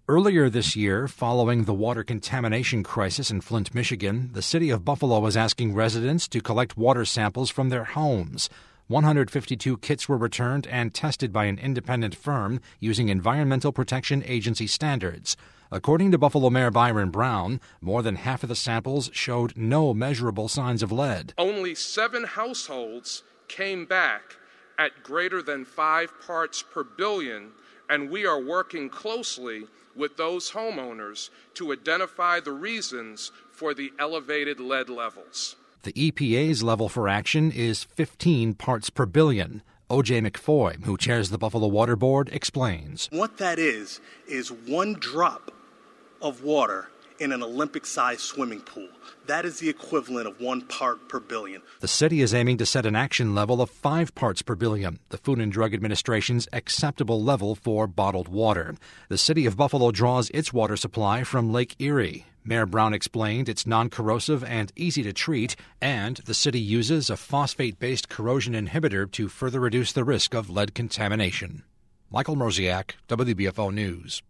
Earlier this year, following the water contamination crisis in Flint, Michigan, the city of Buffalo was asking residents to collect water samples from their homes. 152 kits were returned and tested by an independent firm using Environmental Protection Agency standards. According to Buffalo Mayor Byron Brown, more than half of the samples showed no measurable signs of lead. Only 7 households came back at greater than 5 parts per billion, and we are working closely with those homeowners to identify the reasons for the elevated lead levels. The EPA's level for action is 15 parts per billion. O.J. McFoy, who chairs the Buffalo Water Board, explains. What that is one drop of water in an Olympic-sized swimming pool. That is the equivalent of 1 part per billion. The city is aiming to set an action level of 5 parts per billion, the Food and Drug Administration's acceptable level for bottled water. The city of Buffalo draws its water supply from Lake Erie. Mayor Brown explained it's non-corrosive and easy to treat, and the city uses a phosphate-based corrosion inhibitor to further reduce the risk of lead contamination. Michael Mrosiak, WBFO News.